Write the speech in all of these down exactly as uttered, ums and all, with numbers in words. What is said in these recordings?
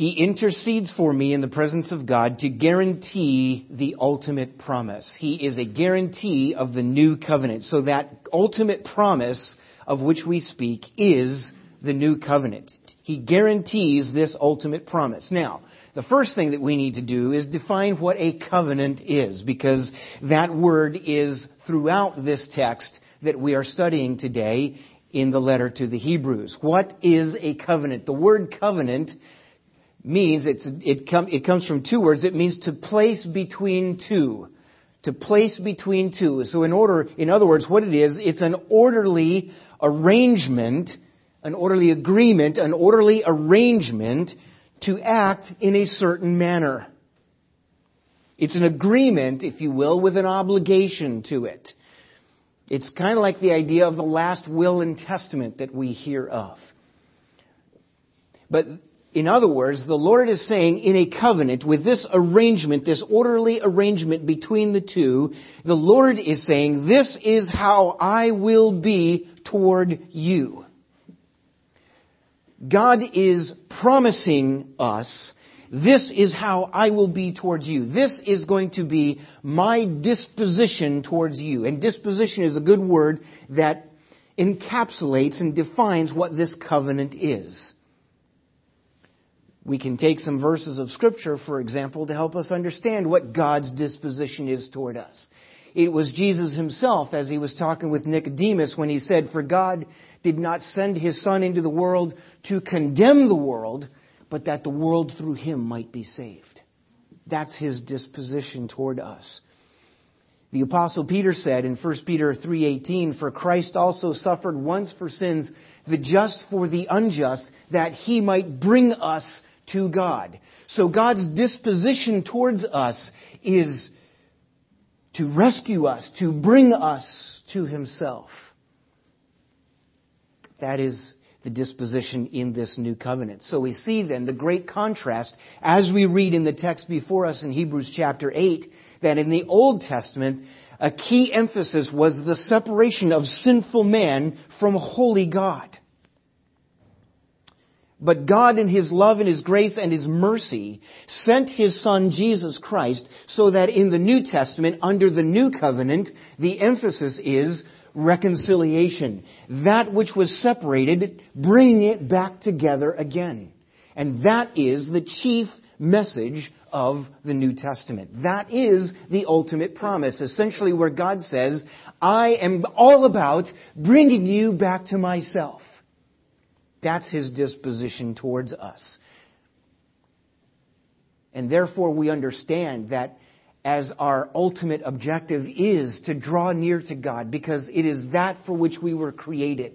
He intercedes for me in the presence of God to guarantee the ultimate promise. He is a guarantee of the new covenant. So that ultimate promise of which we speak is the new covenant. He guarantees this ultimate promise. Now, the first thing that we need to do is define what a covenant is, because that word is throughout this text that we are studying today in the letter to the Hebrews. What is a covenant? The word covenant means, it's, it, com, it comes from two words. It means to place between two. To place between two. So in order, in other words, what it is, it's an orderly arrangement, an orderly agreement, an orderly arrangement to act in a certain manner. It's an agreement, if you will, with an obligation to it. It's kind of like the idea of the last will and testament that we hear of. But in other words, the Lord is saying in a covenant, with this arrangement, this orderly arrangement between the two, the Lord is saying, this is how I will be toward you. God is promising us, this is how I will be towards you. This is going to be my disposition towards you. And disposition is a good word that encapsulates and defines what this covenant is. We can take some verses of Scripture, for example, to help us understand what God's disposition is toward us. It was Jesus Himself, as He was talking with Nicodemus, when He said, "For God did not send His Son into the world to condemn the world, but that the world through Him might be saved." That's His disposition toward us. The Apostle Peter said in First Peter three eighteen, "For Christ also suffered once for sins, the just for the unjust, that He might bring us to God." So God's disposition towards us is to rescue us, to bring us to Himself. That is the disposition in this new covenant. So we see then the great contrast as we read in the text before us in Hebrews chapter eight, that in the Old Testament, a key emphasis was the separation of sinful man from holy God. But God in His love and His grace and His mercy sent His Son Jesus Christ so that in the New Testament, under the new covenant, the emphasis is reconciliation. That which was separated, bringing it back together again. And that is the chief message of the New Testament. That is the ultimate promise. Essentially where God says, I am all about bringing you back to myself. That's His disposition towards us. And therefore we understand that as our ultimate objective is to draw near to God, because it is that for which we were created,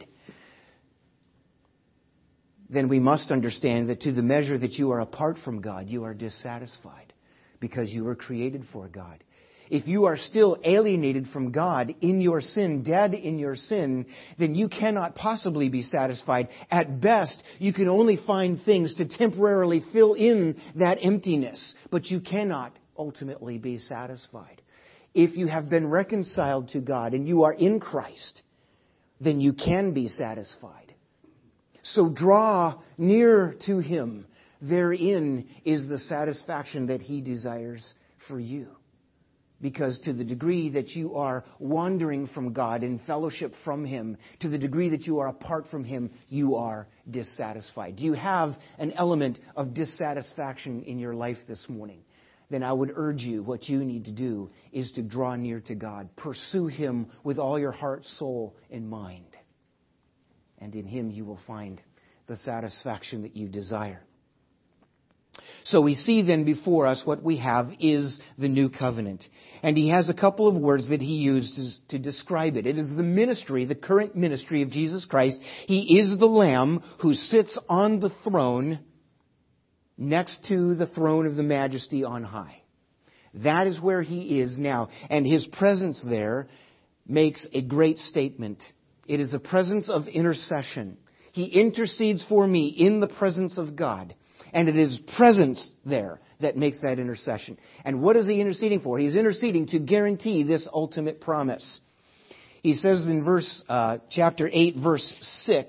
then we must understand that to the measure that you are apart from God, you are dissatisfied, because you were created for God. If you are still alienated from God in your sin, dead in your sin, then you cannot possibly be satisfied. At best, you can only find things to temporarily fill in that emptiness, but you cannot ultimately be satisfied. If you have been reconciled to God and you are in Christ, then you can be satisfied. So draw near to Him. Therein is the satisfaction that He desires for you. Because to the degree that you are wandering from God in fellowship from Him, to the degree that you are apart from Him, you are dissatisfied. Do you have an element of dissatisfaction in your life this morning? Then I would urge you, what you need to do is to draw near to God. Pursue Him with all your heart, soul, and mind. And in Him you will find the satisfaction that you desire. So we see then before us what we have is the new covenant. And he has a couple of words that he uses to describe it. It is the ministry, the current ministry of Jesus Christ. He is the Lamb who sits on the throne next to the throne of the Majesty on high. That is where He is now. And His presence there makes a great statement. It is a presence of intercession. He intercedes for me in the presence of God. And it is presence there that makes that intercession. And what is He interceding for? He's interceding to guarantee this ultimate promise. He says in verse uh, chapter eight, verse six,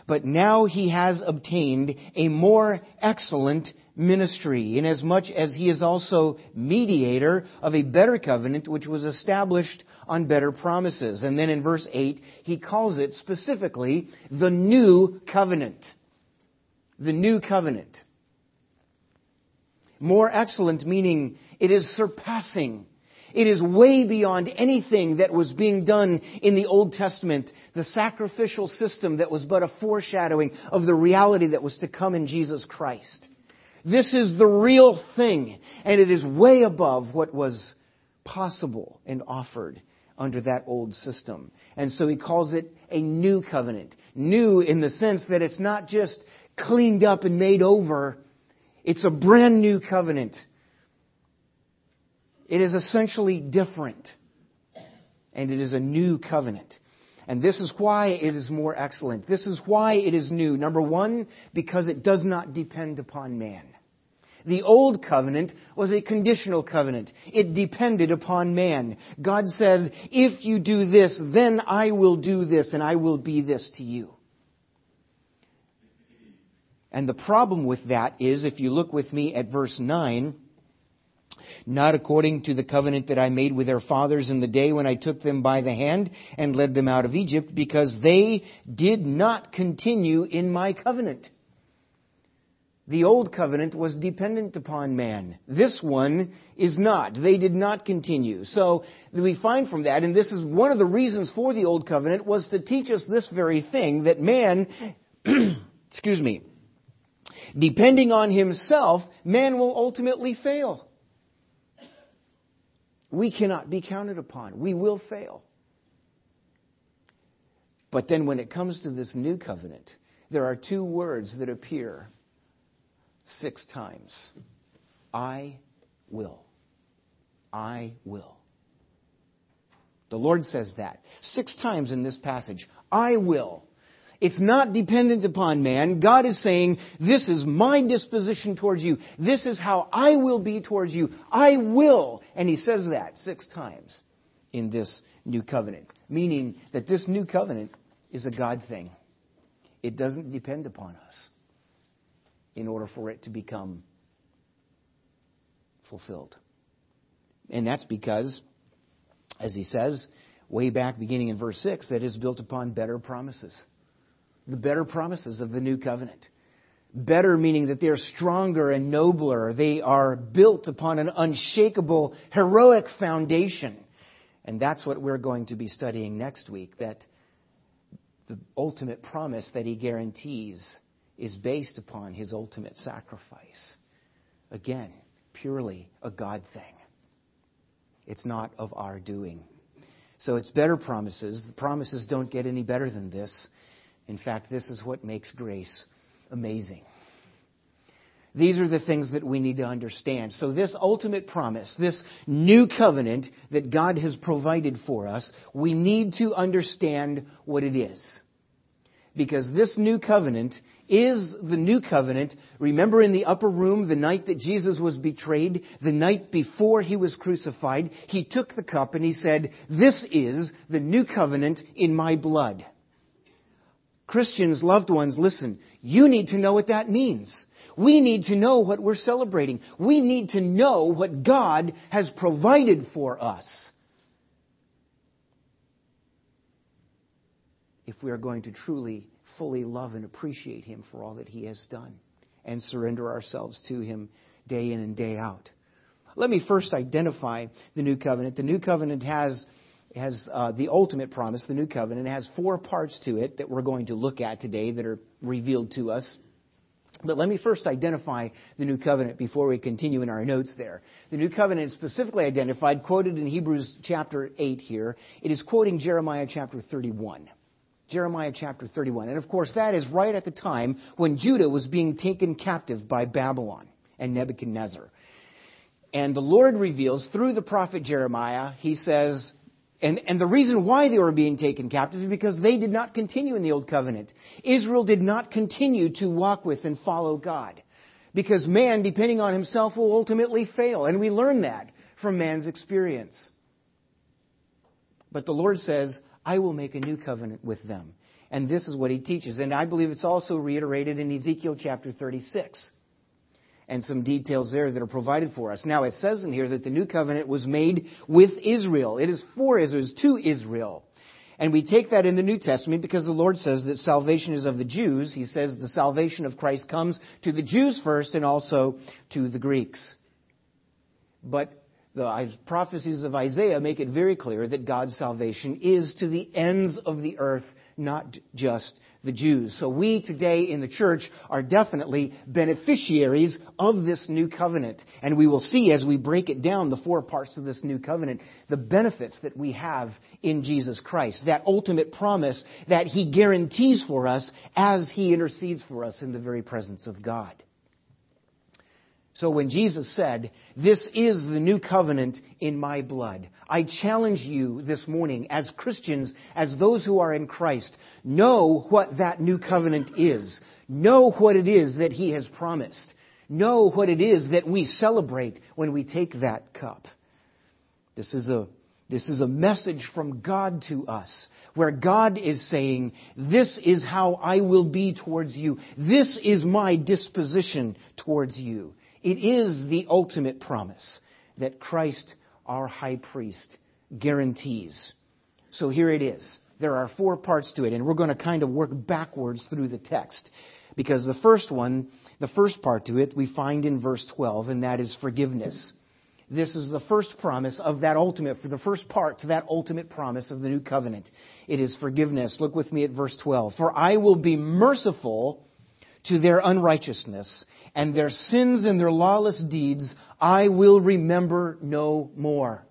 But now he has obtained a more excellent ministry, inasmuch as he is also mediator of a better covenant, which was established on better promises. And then in verse eight, he calls it specifically the new covenant. The new covenant. More excellent meaning it is surpassing. It is way beyond anything that was being done in the Old Testament, the sacrificial system that was but a foreshadowing of the reality that was to come in Jesus Christ. This is the real thing, and it is way above what was possible and offered under that old system. And so he calls it a new covenant. New in the sense that it's not just cleaned up and made over. It's a brand new covenant. It is essentially different. And it is a new covenant. And this is why it is more excellent. This is why it is new. Number one, because it does not depend upon man. The old covenant was a conditional covenant. It depended upon man. God says, if you do this, then I will do this and I will be this to you. And the problem with that is, if you look with me at verse nine, not according to the covenant that I made with their fathers in the day when I took them by the hand and led them out of Egypt, because they did not continue in my covenant. The old covenant was dependent upon man. This one is not. They did not continue. So we find from that, and this is one of the reasons for the old covenant, was to teach us this very thing, that man, excuse me, depending on himself, man will ultimately fail. We cannot be counted upon. We will fail. But then when it comes to this new covenant, there are two words that appear six times. I will. I will. The Lord says that six times in this passage. I will. It's not dependent upon man. God is saying, this is my disposition towards you. This is how I will be towards you. I will. And he says that six times in this new covenant. Meaning that this new covenant is a God thing. It doesn't depend upon us in order for it to become fulfilled. And that's because, as he says, way back beginning in verse six, that is built upon better promises. The better promises of the new covenant. Better meaning that they're stronger and nobler. They are built upon an unshakable, heroic foundation. And that's what we're going to be studying next week. That the ultimate promise that he guarantees is based upon his ultimate sacrifice. Again, purely a God thing. It's not of our doing. So it's better promises. The promises don't get any better than this. In fact, this is what makes grace amazing. These are the things that we need to understand. So this ultimate promise, this new covenant that God has provided for us, we need to understand what it is. Because this new covenant is the new covenant. Remember in the upper room, the night that Jesus was betrayed, the night before he was crucified, he took the cup and he said, this is the new covenant in my blood. Christians, loved ones, listen, you need to know what that means. We need to know what we're celebrating. We need to know what God has provided for us. If we are going to truly, fully love and appreciate him for all that he has done and surrender ourselves to him day in and day out. Let me first identify the new covenant. The new covenant has has uh, the ultimate promise, the new covenant. It has four parts to it that we're going to look at today that are revealed to us. But let me first identify the new covenant before we continue in our notes there. The new covenant is specifically identified, quoted in Hebrews chapter eight here. It is quoting Jeremiah chapter thirty-one. Jeremiah chapter thirty-one. And of course that is right at the time when Judah was being taken captive by Babylon and Nebuchadnezzar. And the Lord reveals through the prophet Jeremiah, he says, And, and the reason why they were being taken captive is because they did not continue in the Old Covenant. Israel did not continue to walk with and follow God. Because man, depending on himself, will ultimately fail. And we learn that from man's experience. But the Lord says, I will make a new covenant with them. And this is what he teaches. And I believe it's also reiterated in Ezekiel chapter thirty-six. And some details there that are provided for us. Now it says in here that the new covenant was made with Israel. It is for Israel. It is to Israel. And we take that in the New Testament because the Lord says that salvation is of the Jews. He says the salvation of Christ comes to the Jews first and also to the Greeks. But the prophecies of Isaiah make it very clear that God's salvation is to the ends of the earth, not just the Jews. So we today in the church are definitely beneficiaries of this new covenant. And we will see as we break it down, the four parts of this new covenant, the benefits that we have in Jesus Christ. That ultimate promise that He guarantees for us as He intercedes for us in the very presence of God. So when Jesus said, "This is the new covenant in my blood," I challenge you this morning as Christians, as those who are in Christ, know what that new covenant is. Know what it is that He has promised. Know what it is that we celebrate when we take that cup. This is a This is a message from God to us, where God is saying, "This is how I will be towards you. This is my disposition towards you." It is the ultimate promise that Christ, our high priest, guarantees. So here it is. There are four parts to it, and we're going to kind of work backwards through the text. Because the first one, the first part to it, we find in verse twelve, and that is forgiveness. This is the first promise of that ultimate, for the first part to that ultimate promise of the new covenant. It is forgiveness. Look with me at verse twelve. "For I will be merciful to their unrighteousness, and their sins and their lawless deeds I will remember no more."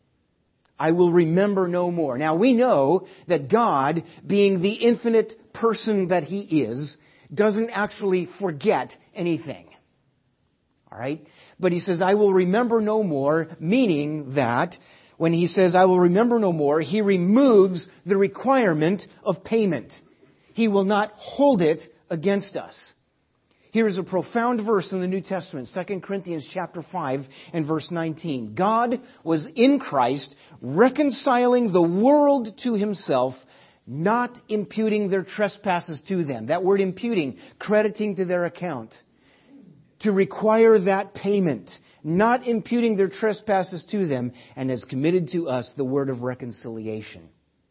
I will remember no more. Now we know that God, being the infinite person that He is, doesn't actually forget anything. All right? But He says, "I will remember no more," meaning that when He says, "I will remember no more," He removes the requirement of payment. He will not hold it against us. Here is a profound verse in the New Testament, Second Corinthians chapter five and verse nineteen. "God was in Christ reconciling the world to Himself, not imputing their trespasses to them." That word imputing, crediting to their account. To require that payment, not imputing their trespasses to them, and has committed to us the word of reconciliation.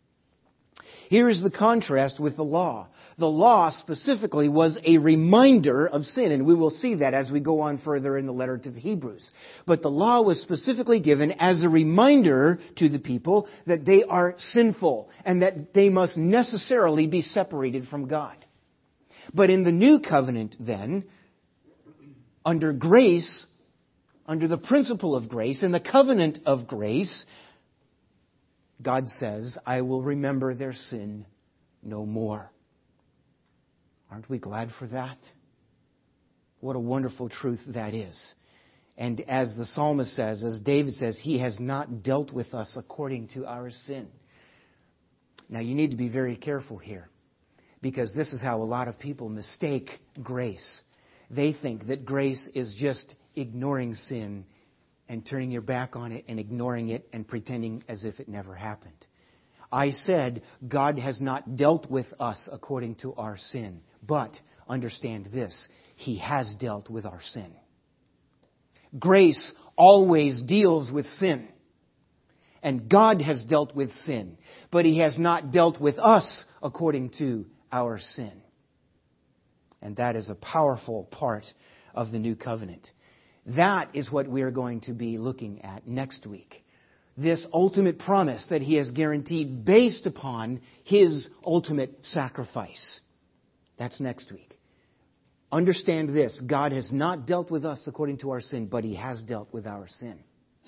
Here is the contrast with the law. The law specifically was a reminder of sin, and we will see that as we go on further in the letter to the Hebrews. But the law was specifically given as a reminder to the people that they are sinful and that they must necessarily be separated from God. But in the new covenant then, under grace, under the principle of grace, in the covenant of grace, God says, "I will remember their sin no more." Aren't we glad for that? What a wonderful truth that is. And as the psalmist says, as David says, He has not dealt with us according to our sin. Now you need to be very careful here, because this is how a lot of people mistake grace. They think that grace is just ignoring sin and turning your back on it and ignoring it and pretending as if it never happened. I said God has not dealt with us according to our sin. But understand this, He has dealt with our sin. Grace always deals with sin. And God has dealt with sin. But He has not dealt with us according to our sin. And that is a powerful part of the new covenant. That is what we are going to be looking at next week. This ultimate promise that He has guaranteed based upon His ultimate sacrifice. That's next week. Understand this, God has not dealt with us according to our sin, but He has dealt with our sin.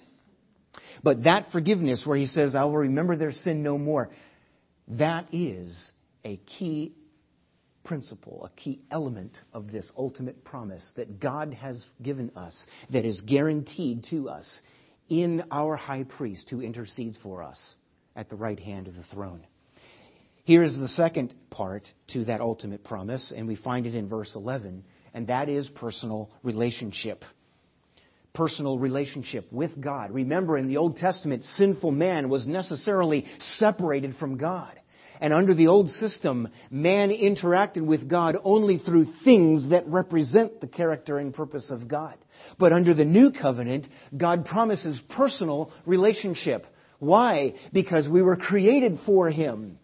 But that forgiveness where He says, "I will remember their sin no more," that is a key principle, a key element of this ultimate promise that God has given us, that is guaranteed to us in our high priest who intercedes for us at the right hand of the throne. Here is the second part to that ultimate promise, and we find it in verse eleven, and that is personal relationship. Personal relationship with God. Remember, in the Old Testament, sinful man was necessarily separated from God. And under the old system, man interacted with God only through things that represent the character and purpose of God. But under the new covenant, God promises personal relationship. Why? Because we were created for Him.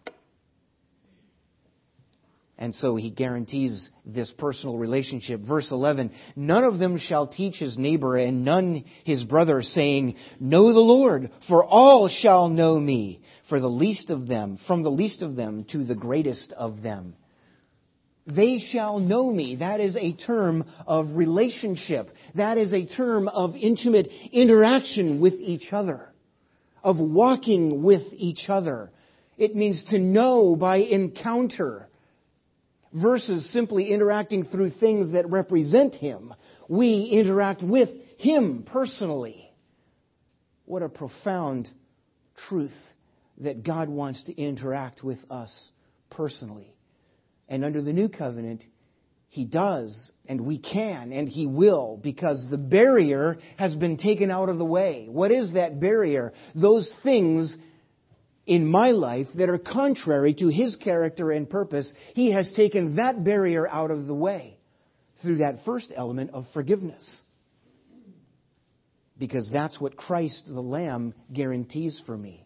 And so He guarantees this personal relationship. Verse eleven, none of them shall teach his neighbor and none his brother, saying, know the Lord, for all shall know me, for the least of them, from the least of them to the greatest of them. They shall know me. That is a term of relationship. That is a term of intimate interaction with each other, of walking with each other. It means to know by encounter, versus simply interacting through things that represent Him. We interact with Him personally. What a profound truth that God wants to interact with us personally. And under the new covenant, He does, and we can, and He will, because the barrier has been taken out of the way. What is that barrier? Those things in my life that are contrary to His character and purpose, He has taken that barrier out of the way through that first element of forgiveness. Because that's what Christ the Lamb guarantees for me.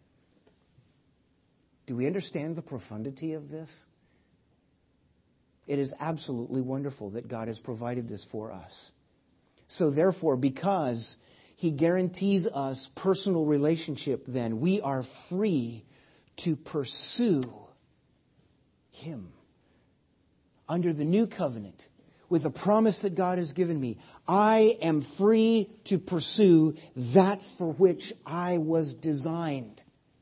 Do we understand the profundity of this? It is absolutely wonderful that God has provided this for us. So therefore, because He guarantees us personal relationship, then we are free to pursue Him. Under the new covenant, with the promise that God has given me, I am free to pursue that for which I was designed.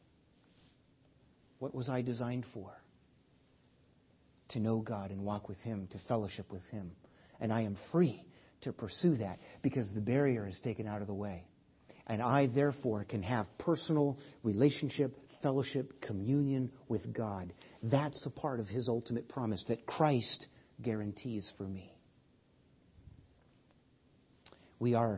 What was I designed for? To know God and walk with Him, to fellowship with Him. And I am free to pursue that because the barrier is taken out of the way. And I, therefore, can have personal relationship, fellowship, communion with God. That's a part of His ultimate promise that Christ guarantees for me. We are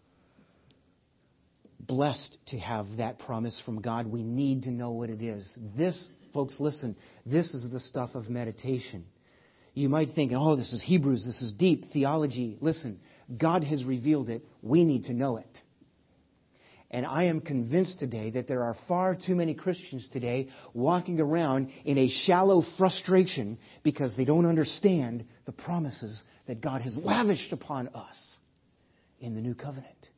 blessed to have that promise from God. We need to know what it is. This, folks, listen, this is the stuff of meditation. You might think, oh, this is Hebrews, this is deep theology. Listen, God has revealed it. We need to know it. And I am convinced today that there are far too many Christians today walking around in a shallow frustration because they don't understand the promises that God has lavished upon us in the new covenant.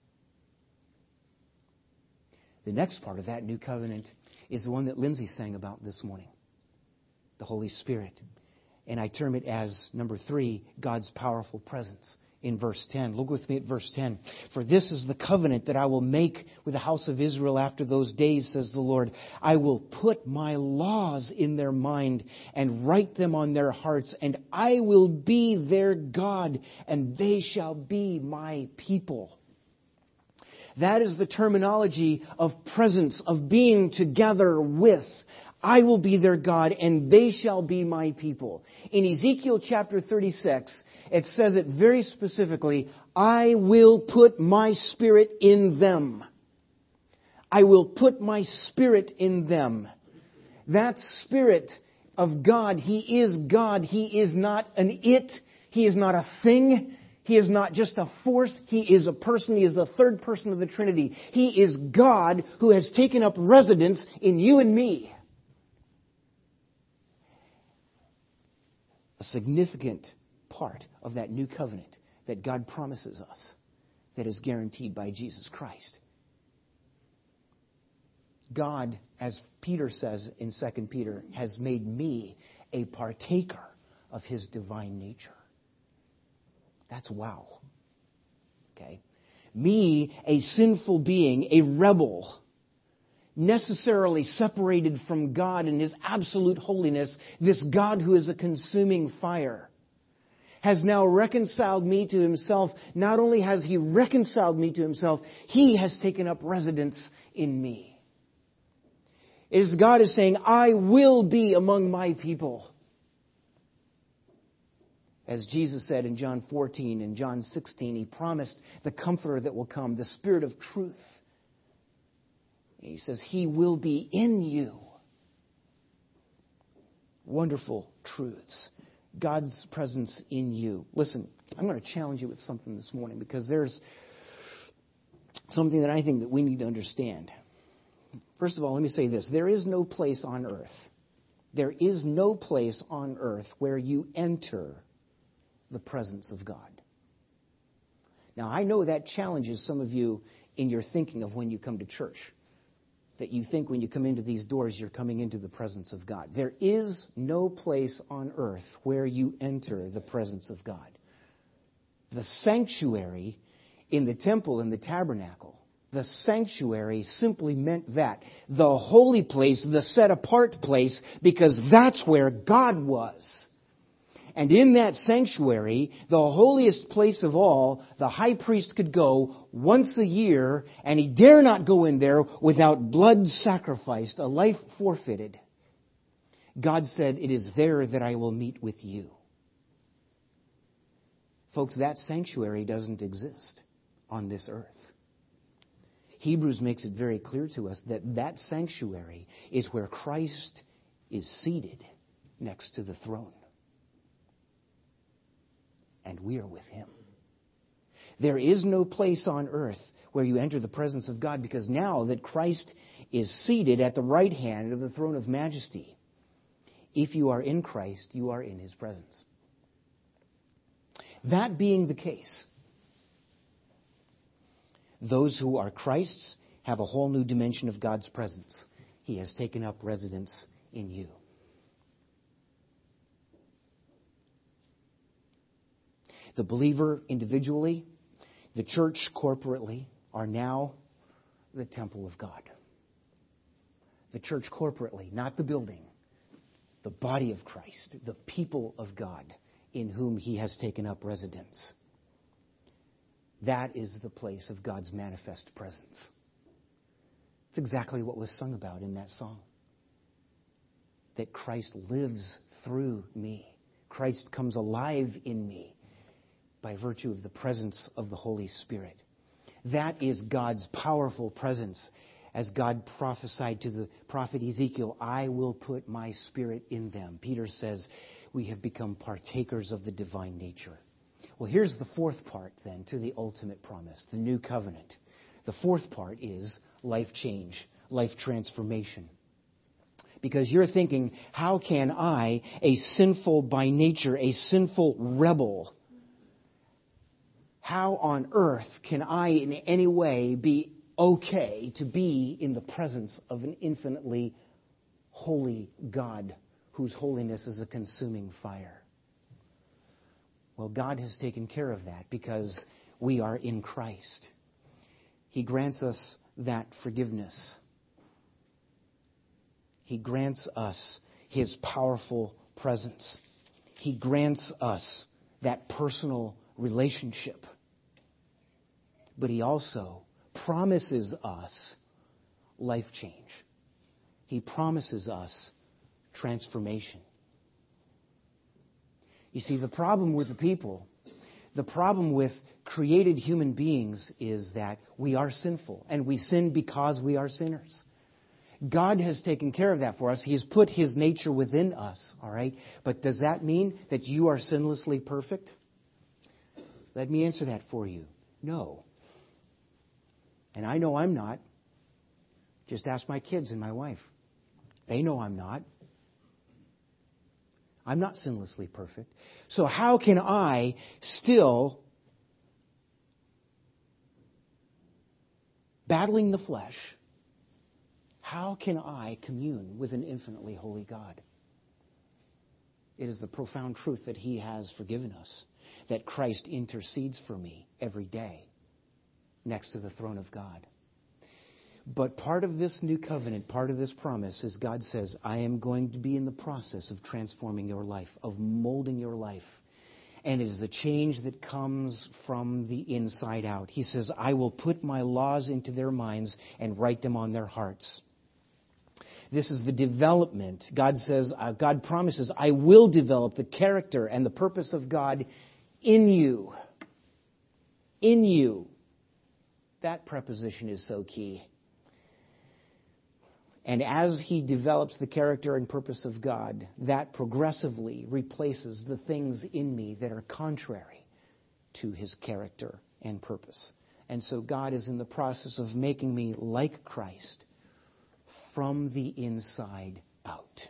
The next part of that new covenant is the one that Lindsay sang about this morning, the Holy Spirit. And I term it as, number three, God's powerful presence in verse ten. Look with me at verse ten. For this is the covenant that I will make with the house of Israel after those days, says the Lord. I will put my laws in their mind and write them on their hearts, and I will be their God, and they shall be my people. That is the terminology of presence, of being together with. I will be their God, and they shall be my people. In Ezekiel chapter thirty-six, it says it very specifically, I will put my spirit in them. I will put my spirit in them. That spirit of God, He is God. He is not an it. He is not a thing. He is not just a force. He is a person. He is the third person of the Trinity. He is God who has taken up residence in you and me. A significant part of that new covenant that God promises us that is guaranteed by Jesus Christ. God, as Peter says in Second Peter, has made me a partaker of His divine nature. That's wow. Okay. Me, a sinful being, a rebel, necessarily separated from God and His absolute holiness, this God who is a consuming fire, has now reconciled me to Himself. Not only has He reconciled me to Himself, He has taken up residence in me. It is God is saying, I will be among my people. As Jesus said in John fourteen and John sixteen, He promised the Comforter that will come, the Spirit of truth. He says, He will be in you. wonderful truths. God's presence in you. Listen, I'm going to challenge you with something this morning because there's something that I think that we need to understand. First of all, let me say this. There is no place on earth. There is no place on earth where you enter the presence of God. Now, I know that challenges some of you in your thinking of when you come to church. That you think when you come into these doors, you're coming into the presence of God. There is no place on earth where you enter the presence of God. The sanctuary in the temple and the tabernacle, the sanctuary simply meant that. The holy place, the set-apart place, because that's where God was. And in that sanctuary, the holiest place of all, the high priest could go once a year, and he dare not go in there without blood sacrificed, a life forfeited. God said, "It is there that I will meet with you." Folks, that sanctuary doesn't exist on this earth. Hebrews makes it very clear to us that that sanctuary is where Christ is seated next to the throne. And we are with Him. There is no place on earth where you enter the presence of God, because now that Christ is seated at the right hand of the throne of majesty, if you are in Christ, you are in His presence. That being the case, those who are Christ's have a whole new dimension of God's presence. He has taken up residence in you. The believer individually, the church corporately, are now the temple of God. The church corporately, not the building, the body of Christ, the people of God in whom He has taken up residence. That is the place of God's manifest presence. It's exactly what was sung about in that song. That Christ lives through me. Christ comes alive in me by virtue of the presence of the Holy Spirit. That is God's powerful presence. As God prophesied to the prophet Ezekiel, "I will put my Spirit in them." Peter says, we have become partakers of the divine nature. Well, here's the fourth part then to the ultimate promise, the new covenant. The fourth part is life change, life transformation. Because you're thinking, how can I, a sinful by nature, a sinful rebel, how on earth can I in any way be okay to be in the presence of an infinitely holy God whose holiness is a consuming fire? Well, God has taken care of that because we are in Christ. He grants us that forgiveness. He grants us His powerful presence. He grants us that personal relationship. But He also promises us life change. He promises us transformation. You see, the problem with the people, the problem with created human beings is that we are sinful, and we sin because we are sinners. God has taken care of that for us. He has put His nature within us, all right? But does that mean that you are sinlessly perfect? Let me answer that for you. No. And I know I'm not. Just ask my kids and my wife. They know I'm not. I'm not sinlessly perfect. So how can I still, battling the flesh, how can I commune with an infinitely holy God? It is the profound truth that He has forgiven us, that Christ intercedes for me every day next to the throne of God. But part of this new covenant, part of this promise is God says, I am going to be in the process of transforming your life, of molding your life. And it is a change that comes from the inside out. He says, I will put my laws into their minds and write them on their hearts. This is the development. God says, uh, God promises, I will develop the character and the purpose of God in you. In you. That preposition is so key. And as he develops the character and purpose of God, that progressively replaces the things in me that are contrary to his character and purpose. And so God is in the process of making me like Christ from the inside out.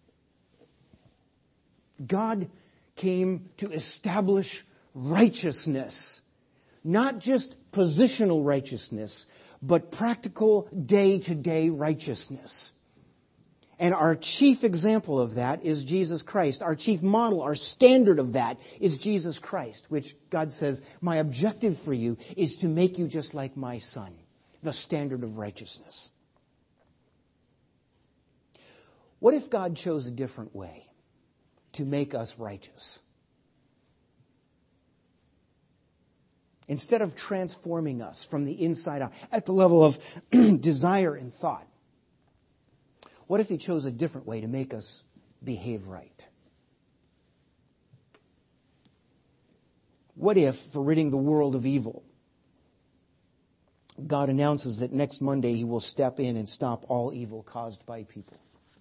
God came to establish righteousness, not just positional righteousness, but practical day-to-day righteousness. And our chief example of that is Jesus Christ. Our chief model, our standard of that is Jesus Christ, which God says, my objective for you is to make you just like my Son, the standard of righteousness. What if God chose a different way to make us righteous? Instead of transforming us from the inside out at the level of desire and thought, what if he chose a different way to make us behave right? What if, for ridding the world of evil, God announces that next Monday he will step in and stop all evil caused by people?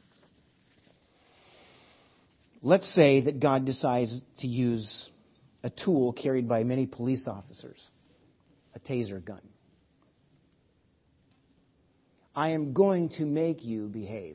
Let's say that God decides to use a tool carried by many police officers, a taser gun. I am going to make you behave.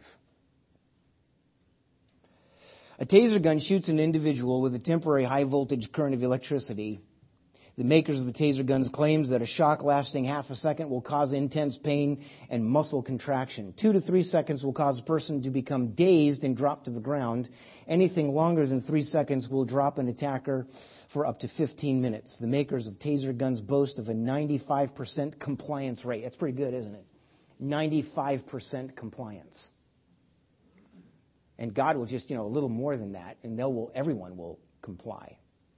A taser gun shoots an individual with a temporary high voltage current of electricity. The makers of the taser guns claims that a shock lasting half a second will cause intense pain and muscle contraction. Two to three seconds will cause a person to become dazed and drop to the ground. Anything longer than three seconds will drop an attacker for up to fifteen minutes. The makers of taser guns boast of a ninety-five percent compliance rate. That's pretty good, isn't it? ninety-five percent compliance. And God will just, you know, a little more than that, and they will, everyone will comply.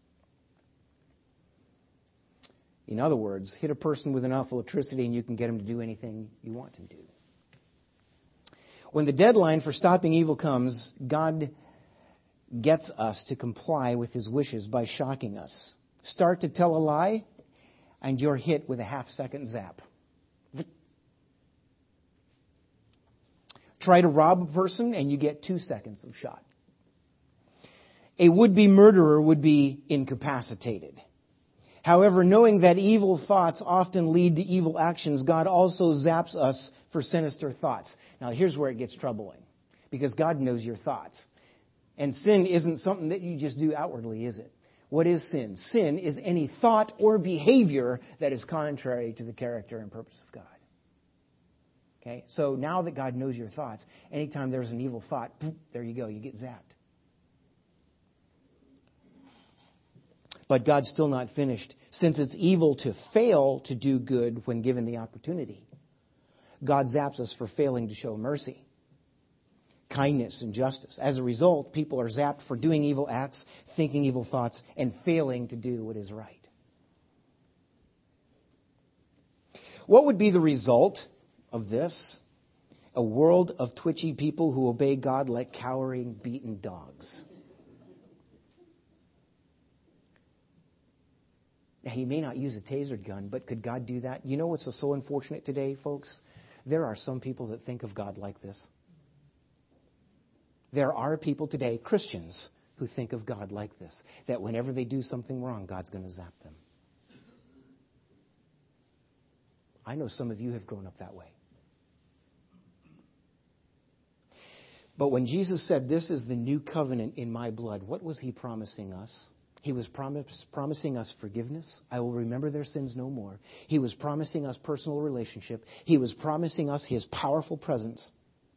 In other words, hit a person with enough electricity and you can get them to do anything you want them to. When the deadline for stopping evil comes, God gets us to comply with his wishes by shocking us. Start to tell a lie, and you're hit with a half-second zap. Try to rob a person, and you get two seconds of shot. A would-be murderer would be incapacitated. However, knowing that evil thoughts often lead to evil actions, God also zaps us for sinister thoughts. Now, here's where it gets troubling, because God knows your thoughts. And sin isn't something that you just do outwardly, is it? What is sin? Sin is any thought or behavior that is contrary to the character and purpose of God. Okay? So now that God knows your thoughts, anytime there's an evil thought, there you go, you get zapped. But God's still not finished. Since it's evil to fail to do good when given the opportunity, God zaps us for failing to show mercy, kindness, and justice. As a result, people are zapped for doing evil acts, thinking evil thoughts, and failing to do what is right. What would be the result of this? A world of twitchy people who obey God like cowering, beaten dogs. Now, he may not use a taser gun, but could God do that? You know what's so unfortunate today, folks? There are some people that think of God like this. There are people today, Christians, who think of God like this. That whenever they do something wrong, God's going to zap them. I know some of you have grown up that way. But when Jesus said, "This is the new covenant in my blood," what was he promising us? He was promise, promising us forgiveness. I will remember their sins no more. He was promising us personal relationship. He was promising us his powerful presence.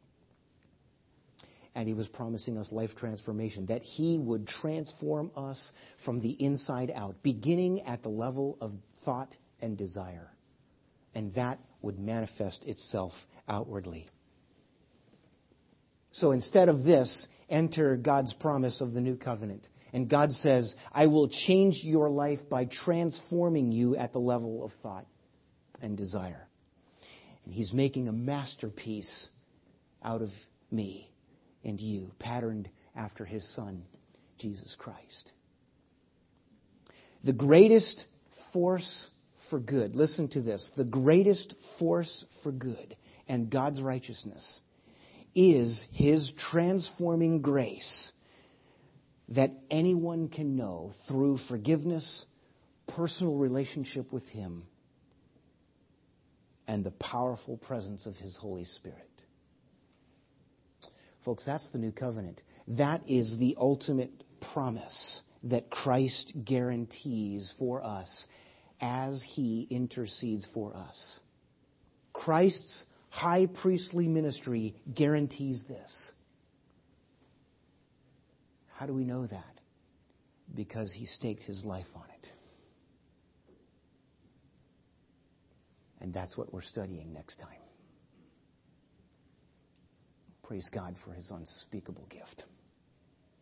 And he was promising us life transformation, that he would transform us from the inside out, beginning at the level of thought and desire. And that would manifest itself outwardly. So instead of this, enter God's promise of the new covenant. And God says, I will change your life by transforming you at the level of thought and desire. And he's making a masterpiece out of me and you, patterned after his Son, Jesus Christ. The greatest force for good, listen to this, the greatest force for good and God's righteousness is His transforming grace that anyone can know through forgiveness, personal relationship with Him, and the powerful presence of His Holy Spirit. Folks, that's the new covenant. That is the ultimate promise that Christ guarantees for us as He intercedes for us. Christ's high priestly ministry guarantees this. How do we know that? Because He staked His life on it. And that's what we're studying next time. Praise God for His unspeakable gift.